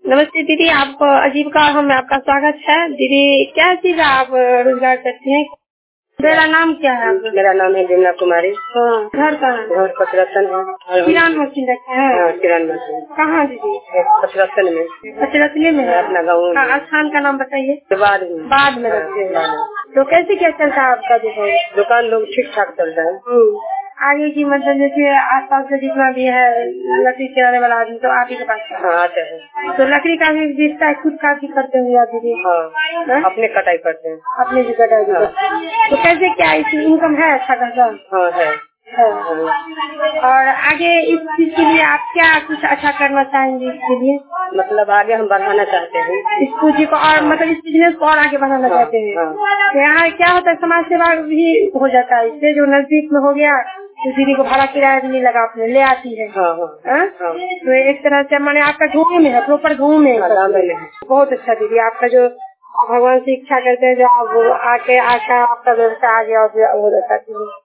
नमस्ते दीदी, आप आजीविका में आपका स्वागत है। दीदी क्या चीज आप रोजगार करती हैं? मेरा नाम क्या है आपका? मेरा नाम है बिमला कुमारी। हाँ, घर कहाँ है? घर पचरतन है। किरान मशीन रखे हैं? हाँ, किरान मशीन। कहाँ दीदी? पचरतन में। पचरतने में है अपना गाँव। हाँ, स्थान का नाम बताइए। बाद में रखते हैं। तो कैसे क्या चलता है आपका दुकान? दुकान लोग ठीक ठाक चल रहा है। आगे की मतलब जैसे आसपास से जितना भी है लकड़ी चलाने वाला आदमी तो आप ही के पास आते हैं। तो लकड़ी का भी बिकता है, खुद का भी करते हुए आप दीदी? हाँ, अपने कटाई करते हैं। अपने भी कटाई करते हैं। तो कैसे क्या इसकी इनकम है अच्छा खासा? हाँ है। और आगे इस चीज के लिए आप क्या कुछ अच्छा करना चाहेंगे इसके लिए? मतलब आगे हम बढ़ाना चाहते हैं इस पूंजी को और मतलब इस बिजनेस को और आगे बढ़ाना चाहते हैं। तो यहाँ क्या होता है, समाज सेवा भी हो जाता है इससे। जो नजदीक में हो गया तो दीदी को भाड़ा किराया भी नहीं लगा, अपने ले आती है। तो एक तरह से मैंने आपका गाँव में है, प्रॉपर गाँव में है। बहुत अच्छा दीदी, आपका जो भगवान से इच्छा करते हैं जो आप आके आपका व्यवसाय आ गया बहुत अच्छा।